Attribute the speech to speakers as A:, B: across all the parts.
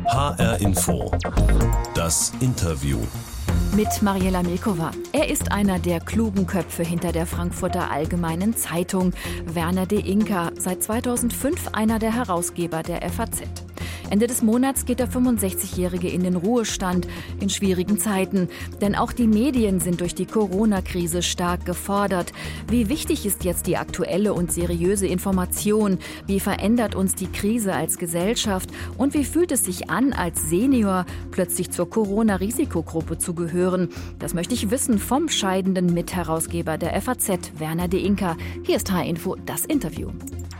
A: HR Info. Das Interview.
B: Mit Mariela Milkova. Er ist einer der klugen Köpfe hinter der Frankfurter Allgemeinen Zeitung. Werner de Inka, seit 2005 einer der Herausgeber der FAZ. Ende des Monats geht der 65-Jährige in den Ruhestand in schwierigen Zeiten. Denn auch die Medien sind durch die Corona-Krise stark gefordert. Wie wichtig ist jetzt die aktuelle und seriöse Information? Wie verändert uns die Krise als Gesellschaft? Und wie fühlt es sich an, als Senior plötzlich zur Corona-Risikogruppe zu gehören? Das möchte ich wissen vom scheidenden Mitherausgeber der FAZ, Werner de Inka. Hier ist HR Info, das Interview.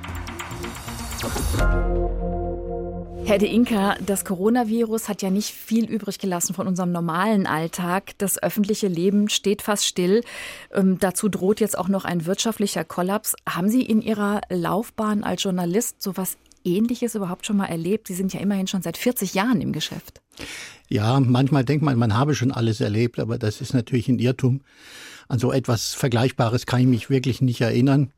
B: Herr de Inka, das Coronavirus hat ja nicht viel übrig gelassen von unserem normalen Alltag. Das öffentliche Leben steht fast still. Dazu droht jetzt auch noch ein wirtschaftlicher Kollaps. Haben Sie in Ihrer Laufbahn als Journalist sowas Ähnliches überhaupt schon mal erlebt? Sie sind ja immerhin schon seit 40 Jahren im Geschäft.
C: Ja, manchmal denkt man habe schon alles erlebt, aber das ist natürlich ein Irrtum. An so etwas Vergleichbares kann ich mich wirklich nicht erinnern.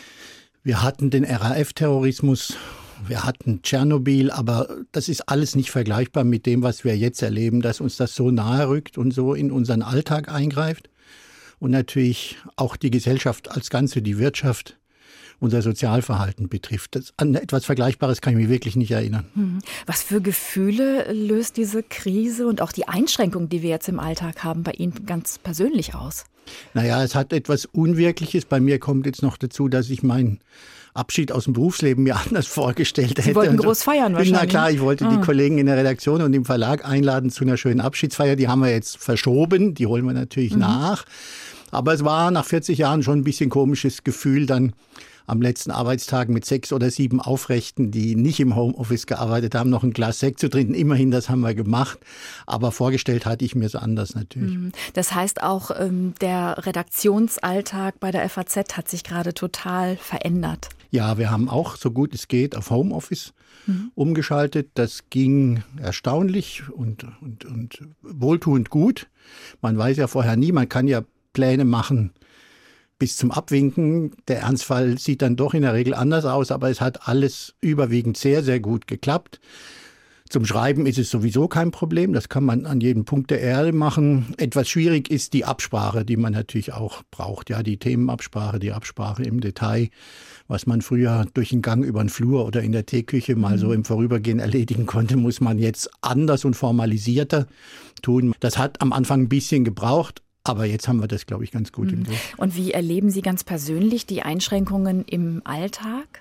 C: Wir hatten den RAF-Terrorismus. Wir hatten Tschernobyl, aber das ist alles nicht vergleichbar mit dem, was wir jetzt erleben, dass uns das so nahe rückt und so in unseren Alltag eingreift. Und natürlich auch die Gesellschaft als Ganze, die Wirtschaft, unser Sozialverhalten betrifft. An etwas Vergleichbares kann ich mich wirklich nicht erinnern.
B: Was für Gefühle löst diese Krise und auch die Einschränkungen, die wir jetzt im Alltag haben, bei Ihnen ganz persönlich aus?
C: Naja, es hat etwas Unwirkliches. Bei mir kommt jetzt noch dazu, dass ich meinen Abschied aus dem Berufsleben mir anders vorgestellt hätte.
B: Sie wollten groß feiern wahrscheinlich.
C: Na klar, ich wollte die Kollegen in der Redaktion und im Verlag einladen zu einer schönen Abschiedsfeier. Die haben wir jetzt verschoben, die holen wir natürlich nach. Aber es war nach 40 Jahren schon ein bisschen komisches Gefühl, dann am letzten Arbeitstag mit 6 oder 7 Aufrechten, die nicht im Homeoffice gearbeitet haben, noch ein Glas Sekt zu trinken. Immerhin, das haben wir gemacht. Aber vorgestellt hatte ich mir es anders natürlich.
B: Das heißt auch, der Redaktionsalltag bei der FAZ hat sich gerade total verändert.
C: Ja, wir haben auch, so gut es geht, auf Homeoffice umgeschaltet. Das ging erstaunlich und wohltuend gut. Man weiß ja vorher nie, man kann ja Pläne machen bis zum Abwinken. Der Ernstfall sieht dann doch in der Regel anders aus, aber es hat alles überwiegend sehr, sehr gut geklappt. Zum Schreiben ist es sowieso kein Problem, das kann man an jedem Punkt der Erde machen. Etwas schwierig ist die Absprache, die man natürlich auch braucht. Ja, die Themenabsprache, die Absprache im Detail, was man früher durch den Gang über den Flur oder in der Teeküche mal so im Vorübergehen erledigen konnte, muss man jetzt anders und formalisierter tun. Das hat am Anfang ein bisschen gebraucht. Aber jetzt haben wir das, glaube ich, ganz gut im Griff.
B: Und wie erleben Sie ganz persönlich die Einschränkungen im Alltag?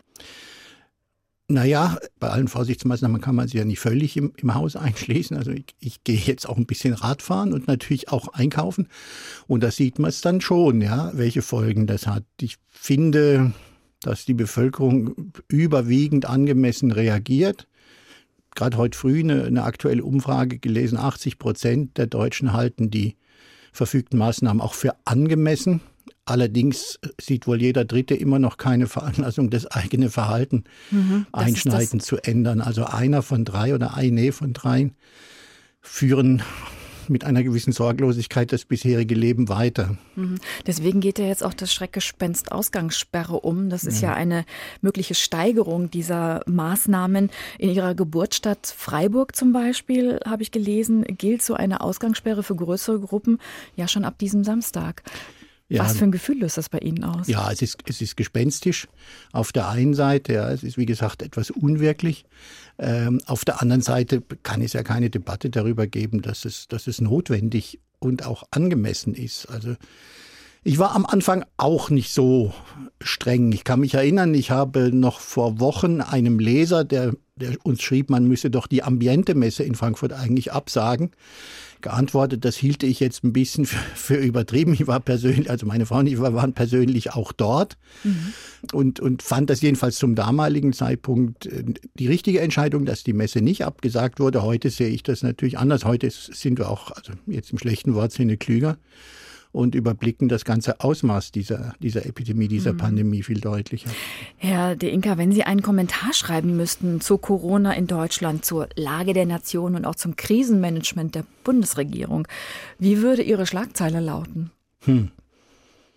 C: Naja, bei allen Vorsichtsmaßnahmen kann man sie ja nicht völlig im Haus einschließen. Also ich gehe jetzt auch ein bisschen Radfahren und natürlich auch einkaufen. Und da sieht man es dann schon, ja, welche Folgen das hat. Ich finde, dass die Bevölkerung überwiegend angemessen reagiert. Gerade heute früh eine aktuelle Umfrage gelesen, 80% der Deutschen halten die verfügten Maßnahmen auch für angemessen. Allerdings sieht wohl jeder Dritte immer noch keine Veranlassung, das eigene Verhalten einschneidend zu ändern. Also einer von 3 oder eine von 3 führen mit einer gewissen Sorglosigkeit das bisherige Leben weiter.
B: Deswegen geht ja jetzt auch das Schreckgespenst Ausgangssperre um. Das ist ja eine mögliche Steigerung dieser Maßnahmen. In Ihrer Geburtsstadt Freiburg zum Beispiel, habe ich gelesen, gilt so eine Ausgangssperre für größere Gruppen ja schon ab diesem Samstag. Ja, was für ein Gefühl löst das bei Ihnen aus?
C: Ja, es ist gespenstisch auf der einen Seite. Ja, es ist, wie gesagt, etwas unwirklich. Auf der anderen Seite kann es ja keine Debatte darüber geben, dass es notwendig und auch angemessen ist. Also ich war am Anfang auch nicht so streng. Ich kann mich erinnern, ich habe noch vor Wochen einem Leser, der uns schrieb, man müsse doch die Ambiente-Messe in Frankfurt eigentlich absagen, geantwortet, das hielte ich jetzt ein bisschen für übertrieben. Ich war persönlich, also meine Frau und ich waren persönlich auch dort und fand das jedenfalls zum damaligen Zeitpunkt die richtige Entscheidung, dass die Messe nicht abgesagt wurde. Heute sehe ich das natürlich anders. Heute sind wir auch, also jetzt im schlechten Wortsinne, klüger und überblicken das ganze Ausmaß dieser Epidemie, dieser Pandemie viel deutlicher.
B: Herr de Inka, wenn Sie einen Kommentar schreiben müssten zu Corona in Deutschland, zur Lage der Nation und auch zum Krisenmanagement der Bundesregierung, wie würde Ihre Schlagzeile lauten?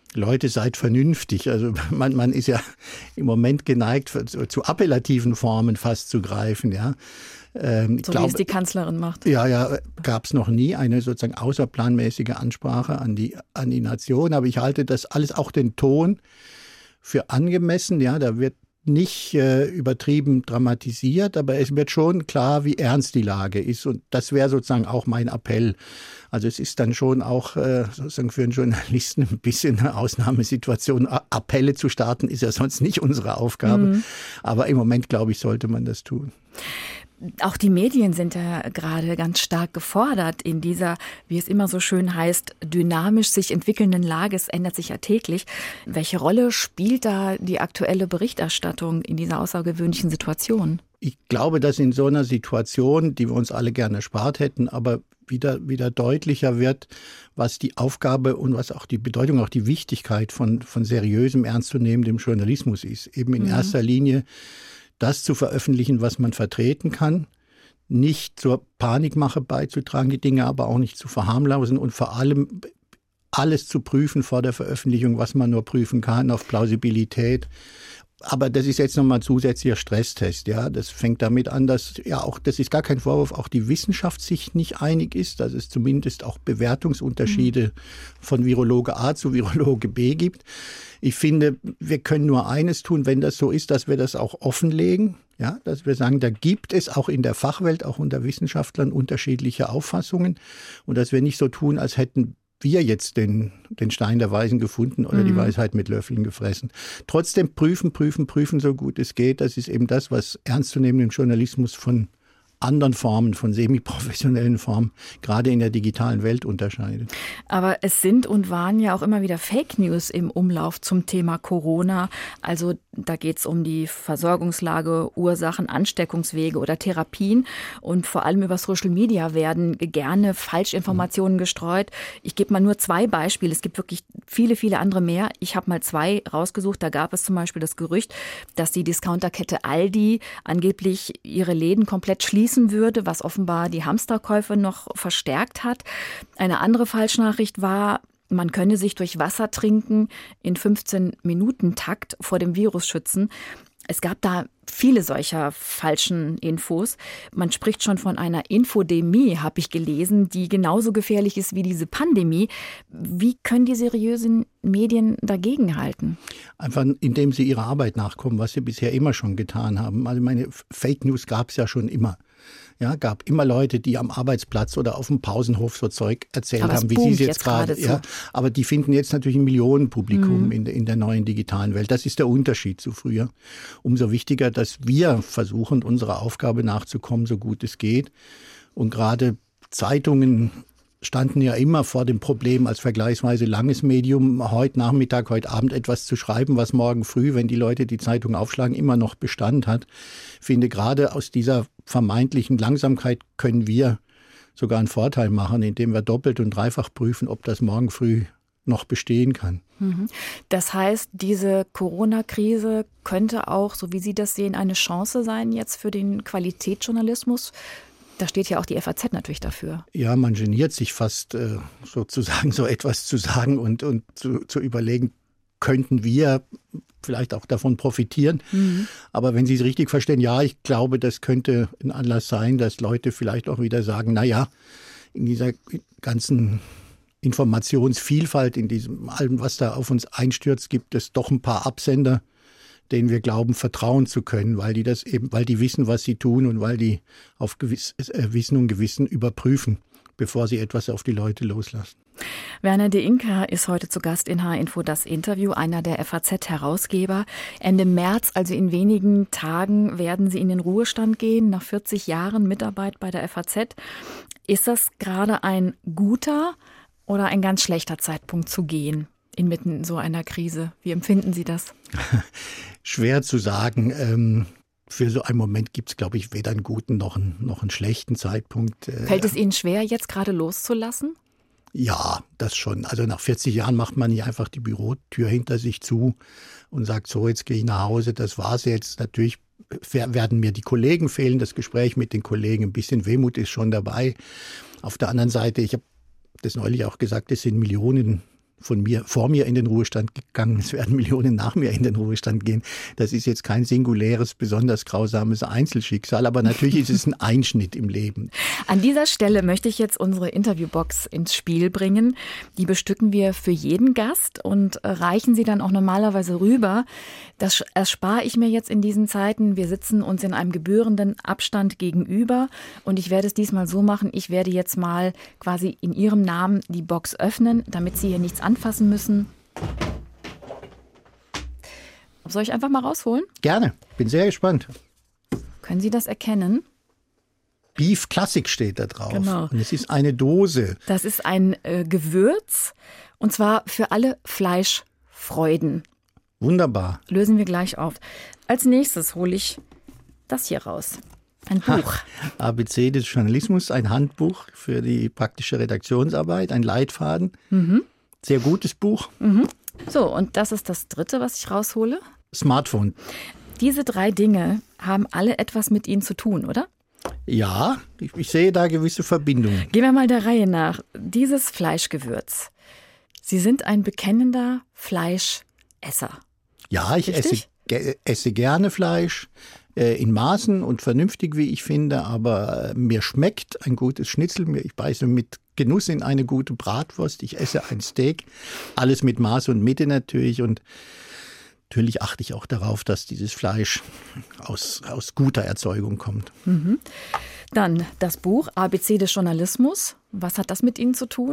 C: Leute, seid vernünftig. Also man ist ja im Moment geneigt, zu appellativen Formen fast zu greifen. Ja.
B: Wie es die Kanzlerin macht.
C: Ja, gab es noch nie eine sozusagen außerplanmäßige Ansprache an die Nation. Aber ich halte das alles, auch den Ton, für angemessen. Ja, da wird nicht übertrieben dramatisiert, aber es wird schon klar, wie ernst die Lage ist. Und das wäre sozusagen auch mein Appell. Also es ist dann schon auch sozusagen für einen Journalisten ein bisschen eine Ausnahmesituation. Appelle zu starten ist ja sonst nicht unsere Aufgabe. Aber im Moment, glaube ich, sollte man das tun.
B: Auch die Medien sind ja gerade ganz stark gefordert in dieser, wie es immer so schön heißt, dynamisch sich entwickelnden Lage. Es ändert sich ja täglich. Welche Rolle spielt da die aktuelle Berichterstattung in dieser außergewöhnlichen Situation?
C: Ich glaube, dass in so einer Situation, die wir uns alle gerne erspart hätten, aber wieder deutlicher wird, was die Aufgabe und was auch die Bedeutung, auch die Wichtigkeit von seriösem, ernstzunehmendem Journalismus ist. Eben in erster Linie das zu veröffentlichen, was man vertreten kann, nicht zur Panikmache beizutragen, die Dinge aber auch nicht zu verharmlosen und vor allem alles zu prüfen vor der Veröffentlichung, was man nur prüfen kann, auf Plausibilität. Aber das ist jetzt nochmal zusätzlicher Stresstest. Ja, das fängt damit an, dass ja auch, das ist gar kein Vorwurf, auch die Wissenschaft sich nicht einig ist, dass es zumindest auch Bewertungsunterschiede von Virologe A zu Virologe B gibt. Ich finde, wir können nur eines tun, wenn das so ist, dass wir das auch offenlegen. Ja, dass wir sagen, da gibt es auch in der Fachwelt, auch unter Wissenschaftlern unterschiedliche Auffassungen und dass wir nicht so tun, als hätten wir jetzt den Stein der Weisen gefunden oder die Weisheit mit Löffeln gefressen. Trotzdem prüfen, so gut es geht. Das ist eben das, was ernstzunehmendem Journalismus von anderen Formen, von semi-professionellen Formen, gerade in der digitalen Welt unterscheidet.
B: Aber es sind und waren ja auch immer wieder Fake News im Umlauf zum Thema Corona. Also da geht es um die Versorgungslage, Ursachen, Ansteckungswege oder Therapien. Und vor allem über Social Media werden gerne Falschinformationen gestreut. Ich gebe mal nur 2 Beispiele. Es gibt wirklich viele, viele andere mehr. Ich habe mal 2 rausgesucht. Da gab es zum Beispiel das Gerücht, dass die Discounterkette Aldi angeblich ihre Läden komplett schließen würde, was offenbar die Hamsterkäufe noch verstärkt hat. Eine andere Falschnachricht war, man könne sich durch Wasser trinken in 15-Minuten-Takt vor dem Virus schützen. Es gab da viele solcher falschen Infos. Man spricht schon von einer Infodemie, habe ich gelesen, die genauso gefährlich ist wie diese Pandemie. Wie können die seriösen Medien dagegenhalten?
C: Einfach indem sie ihrer Arbeit nachkommen, was sie bisher immer schon getan haben. Also meine Fake News gab es ja schon immer. Ja, gab immer Leute, die am Arbeitsplatz oder auf dem Pausenhof so Zeug erzählt haben, wie sie es jetzt gerade. Ja, aber die finden jetzt natürlich ein Millionenpublikum in der neuen digitalen Welt. Das ist der Unterschied zu früher. Umso wichtiger, dass wir versuchen, unserer Aufgabe nachzukommen, so gut es geht. Und gerade Zeitungen standen ja immer vor dem Problem, als vergleichsweise langes Medium heute Nachmittag, heute Abend etwas zu schreiben, was morgen früh, wenn die Leute die Zeitung aufschlagen, immer noch Bestand hat. Ich finde, gerade aus dieser vermeintlichen Langsamkeit können wir sogar einen Vorteil machen, indem wir doppelt und dreifach prüfen, ob das morgen früh noch bestehen kann.
B: Das heißt, diese Corona-Krise könnte auch, so wie Sie das sehen, eine Chance sein jetzt für den Qualitätsjournalismus? Da steht ja auch die FAZ natürlich dafür.
C: Ja, man geniert sich fast sozusagen so etwas zu sagen und zu überlegen, könnten wir vielleicht auch davon profitieren. Aber wenn Sie es richtig verstehen, ja, ich glaube, das könnte ein Anlass sein, dass Leute vielleicht auch wieder sagen, naja, in dieser ganzen Informationsvielfalt, in diesem allem, was da auf uns einstürzt, gibt es doch ein paar Absender, denen wir glauben, vertrauen zu können, weil die wissen, was sie tun und weil die auf Wissen und Gewissen überprüfen, bevor sie etwas auf die Leute loslassen.
B: Werner de Inka ist heute zu Gast in H-Info das Interview, einer der FAZ-Herausgeber. Ende März, also in wenigen Tagen, werden Sie in den Ruhestand gehen, nach 40 Jahren Mitarbeit bei der FAZ. Ist das gerade ein guter oder ein ganz schlechter Zeitpunkt zu gehen? Inmitten so einer Krise. Wie empfinden Sie das?
C: Schwer zu sagen. Für so einen Moment gibt es, glaube ich, weder einen guten noch einen schlechten Zeitpunkt.
B: Fällt es Ihnen schwer, jetzt gerade loszulassen?
C: Ja, das schon. Also nach 40 Jahren macht man nicht einfach die Bürotür hinter sich zu und sagt, so, jetzt gehe ich nach Hause, das war's jetzt. Natürlich werden mir die Kollegen fehlen, das Gespräch mit den Kollegen, ein bisschen Wehmut ist schon dabei. Auf der anderen Seite, ich habe das neulich auch gesagt, es sind Millionen vor mir in den Ruhestand gegangen. Es werden Millionen nach mir in den Ruhestand gehen. Das ist jetzt kein singuläres, besonders grausames Einzelschicksal, aber natürlich ist es ein Einschnitt im Leben.
B: An dieser Stelle möchte ich jetzt unsere Interviewbox ins Spiel bringen. Die bestücken wir für jeden Gast und reichen sie dann auch normalerweise rüber. Das erspare ich mir jetzt in diesen Zeiten. Wir sitzen uns in einem gebührenden Abstand gegenüber und ich werde es diesmal so machen, ich werde jetzt mal quasi in Ihrem Namen die Box öffnen, damit Sie hier nichts anfassen müssen. Soll ich einfach mal rausholen?
C: Gerne, bin sehr gespannt.
B: Können Sie das erkennen?
C: Beef Classic steht da drauf.
B: Genau.
C: Und es ist eine Dose.
B: Das ist ein Gewürz und zwar für alle Fleischfreuden.
C: Wunderbar.
B: Lösen wir gleich auf. Als nächstes hole ich das hier raus. Ein Buch.
C: ABC des Journalismus, ein Handbuch für die praktische Redaktionsarbeit, ein Leitfaden. Sehr gutes Buch.
B: So, und das ist das dritte, was ich raushole.
C: Smartphone.
B: Diese 3 Dinge haben alle etwas mit Ihnen zu tun, oder?
C: Ja, ich sehe da gewisse Verbindungen.
B: Gehen wir mal der Reihe nach. Dieses Fleischgewürz. Sie sind ein bekennender Fleischesser.
C: Ja, ich
B: Richtig?
C: esse gerne Fleisch, in Maßen und vernünftig, wie ich finde, aber mir schmeckt ein gutes Schnitzel. Ich beiße mit Genuss in eine gute Bratwurst, ich esse ein Steak, alles mit Maß und Mitte natürlich und natürlich achte ich auch darauf, dass dieses Fleisch aus guter Erzeugung kommt.
B: Dann das Buch ABC des Journalismus. Was hat das mit Ihnen zu tun?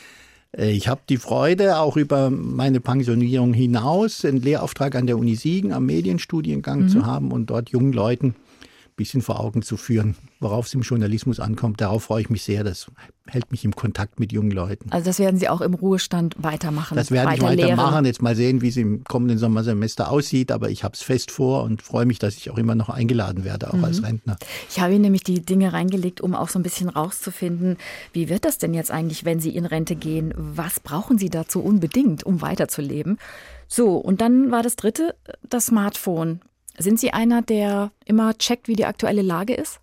C: Ich habe die Freude, auch über meine Pensionierung hinaus einen Lehrauftrag an der Uni Siegen am Medienstudiengang zu haben und dort jungen Leuten ein bisschen vor Augen zu führen, worauf es im Journalismus ankommt. Darauf freue ich mich sehr. Das hält mich im Kontakt mit jungen Leuten.
B: Also das werden Sie auch im Ruhestand weitermachen?
C: Das werde ich weitermachen. Jetzt mal sehen, wie es im kommenden Sommersemester aussieht. Aber ich habe es fest vor und freue mich, dass ich auch immer noch eingeladen werde, auch als Rentner.
B: Ich habe Ihnen nämlich die Dinge reingelegt, um auch so ein bisschen rauszufinden, wie wird das denn jetzt eigentlich, wenn Sie in Rente gehen? Was brauchen Sie dazu unbedingt, um weiterzuleben? So, und dann war das dritte, das Smartphone. Sind Sie einer, der immer checkt, wie die aktuelle Lage ist?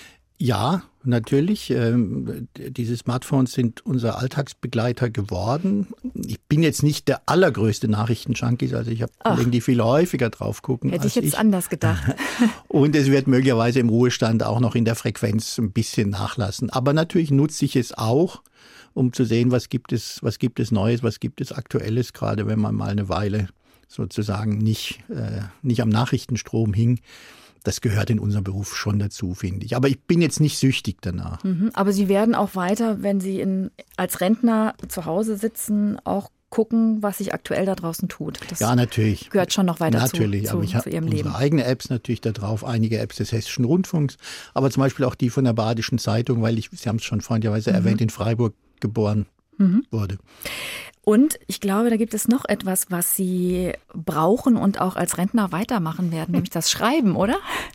C: Ja, natürlich. Diese Smartphones sind unser Alltagsbegleiter geworden. Ich bin jetzt nicht der allergrößte Nachrichtenjunkie, also ich habe Kollegen, die viel häufiger drauf gucken.
B: Hätte ich jetzt anders gedacht.
C: Und es wird möglicherweise im Ruhestand auch noch in der Frequenz ein bisschen nachlassen. Aber natürlich nutze ich es auch, um zu sehen, was gibt es Neues, was gibt es Aktuelles, gerade wenn man mal eine Weile sozusagen nicht am Nachrichtenstrom hing. Das gehört in unserem Beruf schon dazu, finde ich. Aber ich bin jetzt nicht süchtig danach.
B: Aber Sie werden auch weiter, wenn Sie als Rentner zu Hause sitzen, auch gucken, was sich aktuell da draußen tut. Das
C: ja, natürlich.
B: Gehört schon noch weiter
C: natürlich, aber ich habe unsere eigene Apps natürlich da drauf, einige Apps des Hessischen Rundfunks, aber zum Beispiel auch die von der Badischen Zeitung, weil Sie haben es schon freundlicherweise erwähnt, in Freiburg geboren wurde.
B: Und ich glaube, da gibt es noch etwas, was Sie brauchen und auch als Rentner weitermachen werden, nämlich das Schreiben, oder?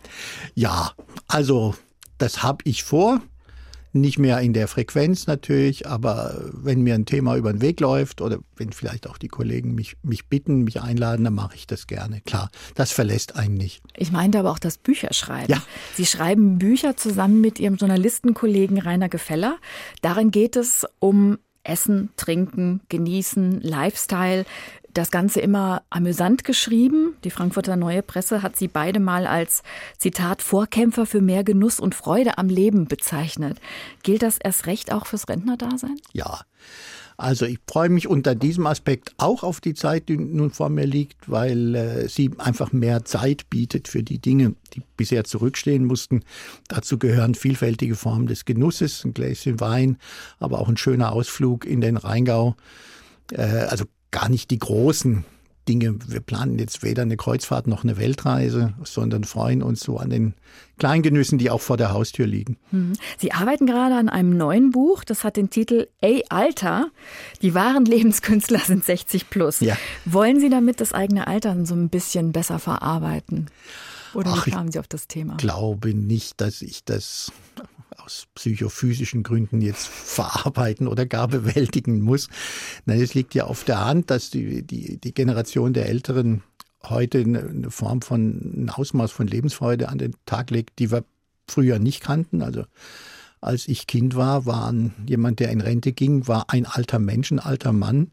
C: Ja, also das habe ich vor. Nicht mehr in der Frequenz natürlich, aber wenn mir ein Thema über den Weg läuft oder wenn vielleicht auch die Kollegen mich bitten, mich einladen, dann mache ich das gerne. Klar, das verlässt einen nicht.
B: Ich meinte aber auch das Bücherschreiben.
C: Ja.
B: Sie schreiben Bücher zusammen mit Ihrem Journalistenkollegen Rainer Gefeller. Darin geht es um Essen, Trinken, Genießen, Lifestyle. Das Ganze immer amüsant geschrieben. Die Frankfurter Neue Presse hat Sie beide mal als, Zitat, Vorkämpfer für mehr Genuss und Freude am Leben bezeichnet. Gilt das erst recht auch fürs Rentnerdasein?
C: Ja, also ich freue mich unter diesem Aspekt auch auf die Zeit, die nun vor mir liegt, weil sie einfach mehr Zeit bietet für die Dinge, die bisher zurückstehen mussten. Dazu gehören vielfältige Formen des Genusses, ein Gläschen Wein, aber auch ein schöner Ausflug in den Rheingau. Also gar nicht die großen Dinge. Wir planen jetzt weder eine Kreuzfahrt noch eine Weltreise, sondern freuen uns so an den kleinen Genüssen, die auch vor der Haustür liegen.
B: Sie arbeiten gerade an einem neuen Buch, das hat den Titel Ey Alter, die wahren Lebenskünstler sind 60 plus.
C: Ja.
B: Wollen Sie damit das eigene Alter so ein bisschen besser verarbeiten? Oder wie kamen Sie auf das Thema?
C: Ich glaube nicht, dass ich das aus psychophysischen Gründen jetzt verarbeiten oder gar bewältigen muss. Nein, es liegt ja auf der Hand, dass die Generation der Älteren heute eine Form ein Ausmaß von Lebensfreude an den Tag legt, die wir früher nicht kannten. Also als ich Kind war jemand, der in Rente ging, war ein alter Mensch, ein alter Mann,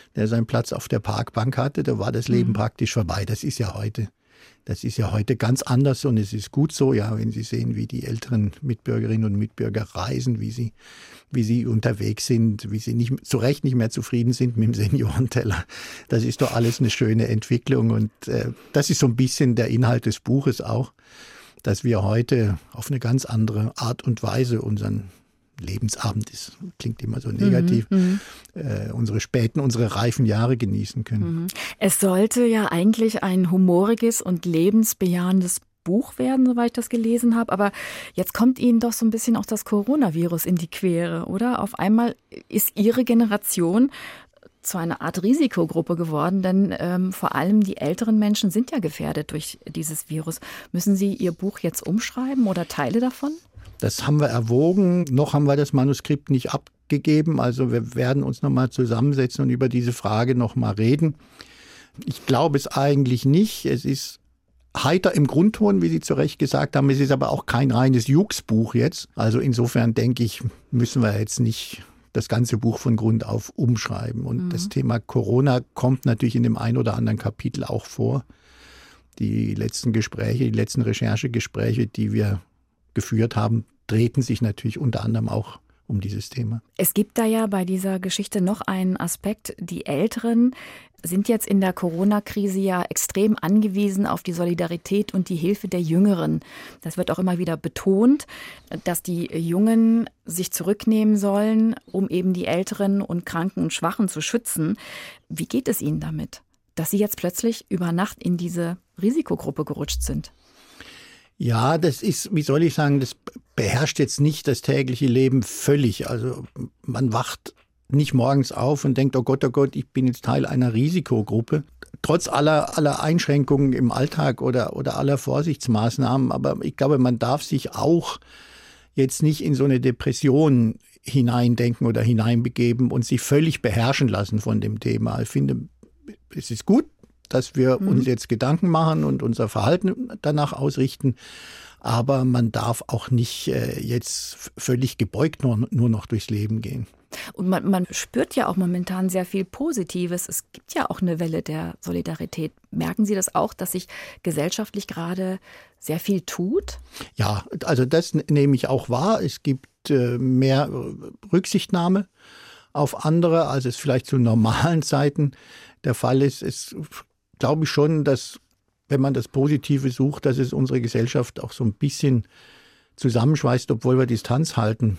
C: der seinen Platz auf der Parkbank hatte, da war das Leben praktisch vorbei. Das ist ja heute ganz anders und es ist gut so, ja, wenn Sie sehen, wie die älteren Mitbürgerinnen und Mitbürger reisen, wie sie unterwegs sind, wie sie zu Recht nicht mehr zufrieden sind mit dem Seniorenteller. Das ist doch alles eine schöne Entwicklung und das ist so ein bisschen der Inhalt des Buches auch, dass wir heute auf eine ganz andere Art und Weise unseren Lebensabend, das klingt immer so negativ, unsere reifen Jahre genießen können.
B: Es sollte ja eigentlich ein humoriges und lebensbejahendes Buch werden, soweit ich das gelesen habe. Aber jetzt kommt Ihnen doch so ein bisschen auch das Coronavirus in die Quere, oder? Auf einmal ist Ihre Generation zu einer Art Risikogruppe geworden, denn vor allem die älteren Menschen sind ja gefährdet durch dieses Virus. Müssen Sie Ihr Buch jetzt umschreiben oder Teile davon?
C: Das haben wir erwogen. Noch haben wir das Manuskript nicht abgegeben. Also wir werden uns nochmal zusammensetzen und über diese Frage nochmal reden. Ich glaube es eigentlich nicht. Es ist heiter im Grundton, wie Sie zu Recht gesagt haben. Es ist aber auch kein reines Jux-Buch jetzt. Also insofern denke ich, müssen wir jetzt nicht das ganze Buch von Grund auf umschreiben. Und das Thema Corona kommt natürlich in dem ein oder anderen Kapitel auch vor. Die letzten Recherchegespräche, die wir geführt haben, drehten sich natürlich unter anderem auch um dieses Thema.
B: Es gibt da ja bei dieser Geschichte noch einen Aspekt. Die Älteren sind jetzt in der Corona-Krise ja extrem angewiesen auf die Solidarität und die Hilfe der Jüngeren. Das wird auch immer wieder betont, dass die Jungen sich zurücknehmen sollen, um eben die Älteren und Kranken und Schwachen zu schützen. Wie geht es Ihnen damit, dass Sie jetzt plötzlich über Nacht in diese Risikogruppe gerutscht sind?
C: Ja, das ist, wie soll ich sagen, das beherrscht jetzt nicht das tägliche Leben völlig. Also man wacht nicht morgens auf und denkt, oh Gott, ich bin jetzt Teil einer Risikogruppe. Trotz aller Einschränkungen im Alltag oder aller Vorsichtsmaßnahmen. Aber ich glaube, man darf sich auch jetzt nicht in so eine Depression hineindenken oder hineinbegeben und sich völlig beherrschen lassen von dem Thema. Ich finde, es ist gut, dass wir uns jetzt Gedanken machen und unser Verhalten danach ausrichten. Aber man darf auch nicht jetzt völlig gebeugt nur noch durchs Leben gehen.
B: Und man spürt ja auch momentan sehr viel Positives. Es gibt ja auch eine Welle der Solidarität. Merken Sie das auch, dass sich gesellschaftlich gerade sehr viel tut? Ja,
C: also das nehme ich auch wahr. Es gibt mehr Rücksichtnahme auf andere, als es vielleicht zu normalen Zeiten der Fall ist. Es glaube ich schon, dass, wenn man das Positive sucht, dass es unsere Gesellschaft auch so ein bisschen zusammenschweißt, obwohl wir Distanz halten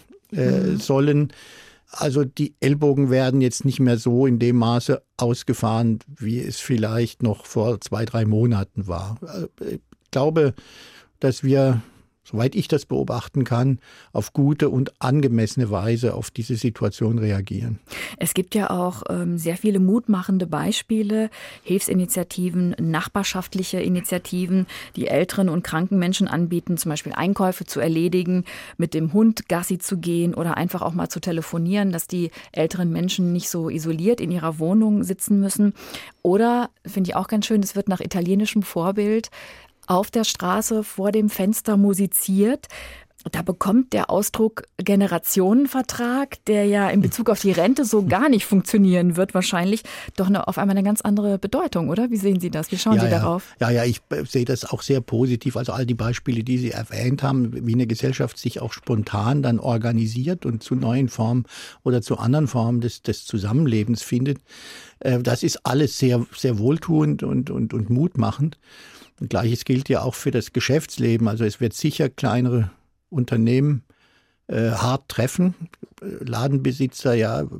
C: sollen. Also die Ellbogen werden jetzt nicht mehr so in dem Maße ausgefahren, wie es vielleicht noch vor 2-3 Monaten war. Ich glaube, dass wir, soweit ich das beobachten kann, auf gute und angemessene Weise auf diese Situation reagieren.
B: Es gibt ja auch sehr viele mutmachende Beispiele, Hilfsinitiativen, nachbarschaftliche Initiativen, die älteren und kranken Menschen anbieten, zum Beispiel Einkäufe zu erledigen, mit dem Hund Gassi zu gehen oder einfach auch mal zu telefonieren, dass die älteren Menschen nicht so isoliert in ihrer Wohnung sitzen müssen. Oder, finde ich auch ganz schön, es wird nach italienischem Vorbild auf der Straße vor dem Fenster musiziert. Da bekommt der Ausdruck Generationenvertrag, der ja in Bezug auf die Rente so gar nicht funktionieren wird wahrscheinlich, doch auf einmal eine ganz andere Bedeutung, oder? Wie sehen Sie das? Wie schauen Sie darauf?
C: Ja, ich sehe das auch sehr positiv. Also all die Beispiele, die Sie erwähnt haben, wie eine Gesellschaft sich auch spontan dann organisiert und zu neuen Formen oder zu anderen Formen des Zusammenlebens findet, das ist alles sehr, sehr wohltuend und mutmachend. Und Gleiches gilt ja auch für das Geschäftsleben. Also es wird sicher kleinere Unternehmen hart treffen. Ladenbesitzer,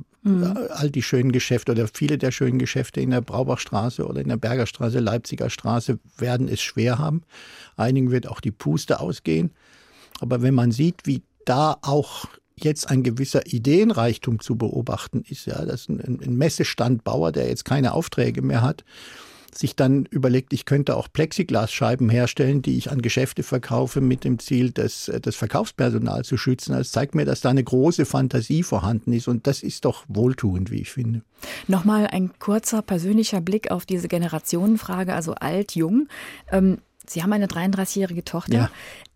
C: all die schönen Geschäfte oder viele der schönen Geschäfte in der Braubachstraße oder in der Bergerstraße, Leipziger Straße werden es schwer haben. Einigen wird auch die Puste ausgehen. Aber wenn man sieht, wie da auch jetzt ein gewisser Ideenreichtum zu beobachten ist, ja, dass ein Messestandbauer, der jetzt keine Aufträge mehr hat, sich dann überlegt, ich könnte auch Plexiglasscheiben herstellen, die ich an Geschäfte verkaufe mit dem Ziel, das Verkaufspersonal zu schützen. Das zeigt mir, dass da eine große Fantasie vorhanden ist und das ist doch wohltuend, wie ich finde.
B: Nochmal ein kurzer persönlicher Blick auf diese Generationenfrage, also alt, jung. Sie haben eine 33-jährige Tochter.
C: Ja.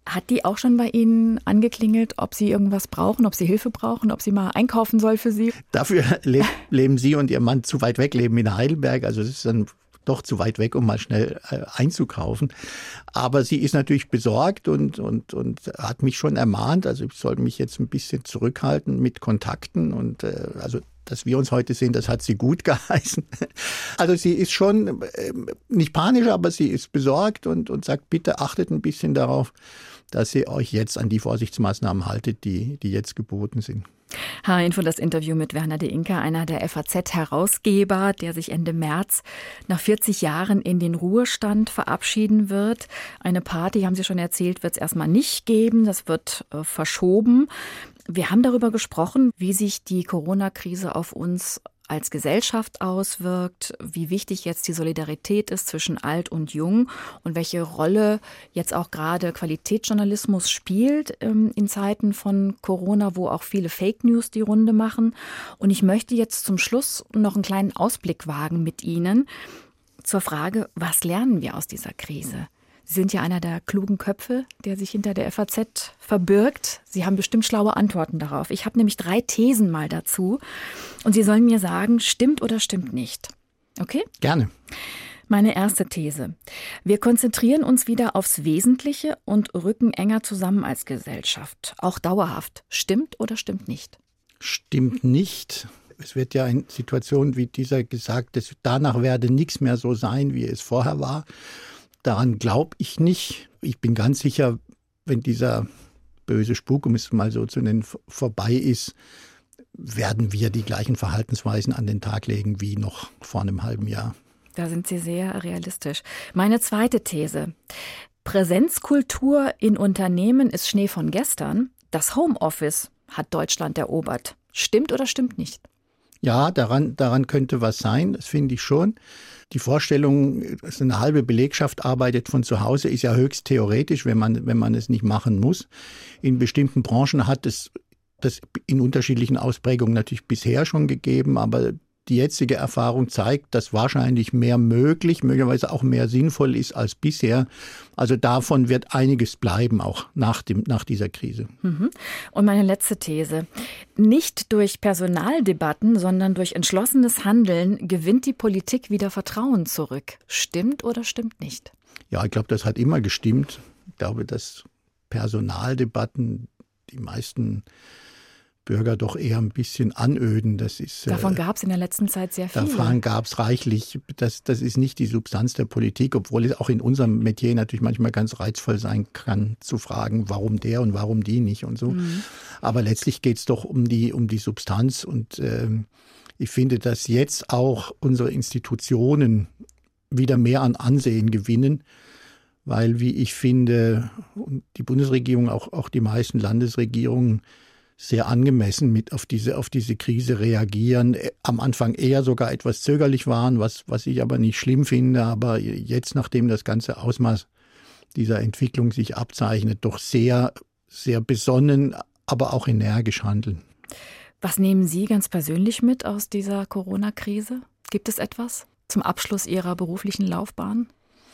B: Hat die auch schon bei Ihnen angeklingelt, ob Sie irgendwas brauchen, ob Sie Hilfe brauchen, ob sie mal einkaufen soll für Sie?
C: Dafür leben Sie und Ihr Mann zu weit weg, leben in Heidelberg. Also es ist dann doch zu weit weg, um mal schnell einzukaufen. Aber sie ist natürlich besorgt und hat mich schon ermahnt. Also ich soll mich jetzt ein bisschen zurückhalten mit Kontakten. Und also, dass wir uns heute sehen, das hat sie gut geheißen. Also sie ist schon nicht panisch, aber sie ist besorgt und sagt, bitte achtet ein bisschen darauf, dass ihr euch jetzt an die Vorsichtsmaßnahmen haltet, die jetzt geboten sind.
B: H-Info, das Interview mit Werner de Inka, einer der FAZ-Herausgeber, der sich Ende März nach 40 Jahren in den Ruhestand verabschieden wird. Eine Party, haben Sie schon erzählt, wird es erstmal nicht geben. Das wird verschoben. Wir haben darüber gesprochen, wie sich die Corona-Krise auf uns als Gesellschaft auswirkt, wie wichtig jetzt die Solidarität ist zwischen alt und jung und welche Rolle jetzt auch gerade Qualitätsjournalismus spielt in Zeiten von Corona, wo auch viele Fake News die Runde machen. Und ich möchte jetzt zum Schluss noch einen kleinen Ausblick wagen mit Ihnen zur Frage, was lernen wir aus dieser Krise? Sie sind ja einer der klugen Köpfe, der sich hinter der FAZ verbirgt. Sie haben bestimmt schlaue Antworten darauf. Ich habe nämlich 3 Thesen mal dazu. Und Sie sollen mir sagen, stimmt oder stimmt nicht. Okay?
C: Gerne.
B: Meine erste These. Wir konzentrieren uns wieder aufs Wesentliche und rücken enger zusammen als Gesellschaft. Auch dauerhaft. Stimmt oder stimmt nicht?
C: Stimmt nicht. Es wird ja in Situationen wie dieser gesagt, dass danach werde nichts mehr so sein, wie es vorher war. Daran glaube ich nicht. Ich bin ganz sicher, wenn dieser böse Spuk, um es mal so zu nennen, vorbei ist, werden wir die gleichen Verhaltensweisen an den Tag legen wie noch vor einem halben Jahr.
B: Da sind Sie sehr realistisch. Meine zweite These. Präsenzkultur in Unternehmen ist Schnee von gestern. Das Homeoffice hat Deutschland erobert. Stimmt oder stimmt nicht?
C: Ja, daran könnte was sein, das finde ich schon. Die Vorstellung, dass eine halbe Belegschaft arbeitet von zu Hause, ist ja höchst theoretisch, wenn man es nicht machen muss. In bestimmten Branchen hat es das in unterschiedlichen Ausprägungen natürlich bisher schon gegeben, aber die jetzige Erfahrung zeigt, dass wahrscheinlich mehr möglicherweise auch mehr sinnvoll ist als bisher. Also davon wird einiges bleiben, auch nach dieser Krise.
B: Und meine letzte These. Nicht durch Personaldebatten, sondern durch entschlossenes Handeln gewinnt die Politik wieder Vertrauen zurück. Stimmt oder stimmt nicht?
C: Ja, ich glaube, das hat immer gestimmt. Ich glaube, dass Personaldebatten die meisten Bürger doch eher ein bisschen anöden.
B: Davon gab es in der letzten Zeit sehr viele.
C: Davon gab es reichlich. Das ist nicht die Substanz der Politik, obwohl es auch in unserem Metier natürlich manchmal ganz reizvoll sein kann, zu fragen, warum der und warum die nicht und so. Aber letztlich geht es doch um die Substanz. Und ich finde, dass jetzt auch unsere Institutionen wieder mehr an Ansehen gewinnen, weil, wie ich finde, die Bundesregierung, auch die meisten Landesregierungen, sehr angemessen mit auf diese Krise reagieren. Am Anfang eher sogar etwas zögerlich waren, was ich aber nicht schlimm finde. Aber jetzt, nachdem das ganze Ausmaß dieser Entwicklung sich abzeichnet, doch sehr, sehr besonnen, aber auch energisch handeln.
B: Was nehmen Sie ganz persönlich mit aus dieser Corona-Krise? Gibt es etwas zum Abschluss Ihrer beruflichen Laufbahn?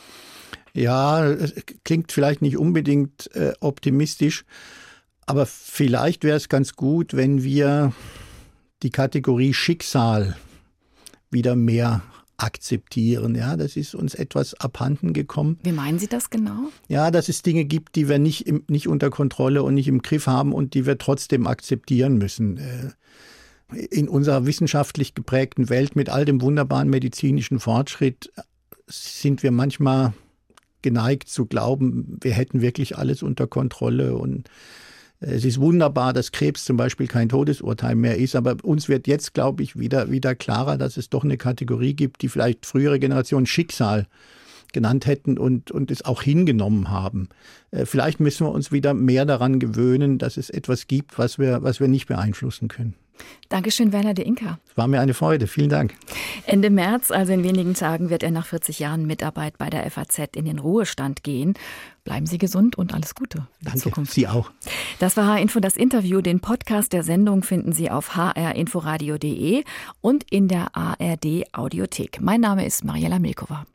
C: Ja, es klingt vielleicht nicht unbedingt optimistisch, aber vielleicht wäre es ganz gut, wenn wir die Kategorie Schicksal wieder mehr akzeptieren. Ja, das ist uns etwas abhanden gekommen.
B: Wie meinen Sie das genau?
C: Ja, dass es Dinge gibt, die wir nicht unter Kontrolle und nicht im Griff haben und die wir trotzdem akzeptieren müssen. In unserer wissenschaftlich geprägten Welt mit all dem wunderbaren medizinischen Fortschritt sind wir manchmal geneigt zu glauben, wir hätten wirklich alles unter Kontrolle. Und es ist wunderbar, dass Krebs zum Beispiel kein Todesurteil mehr ist, aber uns wird jetzt, glaube ich, wieder klarer, dass es doch eine Kategorie gibt, die vielleicht frühere Generationen Schicksal genannt hätten und es auch hingenommen haben. Vielleicht müssen wir uns wieder mehr daran gewöhnen, dass es etwas gibt, was wir nicht beeinflussen können.
B: Dankeschön, Werner de Inka.
C: Es war mir eine Freude. Vielen Dank.
B: Ende März, also in wenigen Tagen, wird er nach 40 Jahren Mitarbeit bei der FAZ in den Ruhestand gehen. Bleiben Sie gesund und alles Gute für die Zukunft.
C: Sie auch.
B: Das war H-Info, das Interview. Den Podcast der Sendung finden Sie auf hrinforadio.de und in der ARD Audiothek. Mein Name ist Mariela Milkova.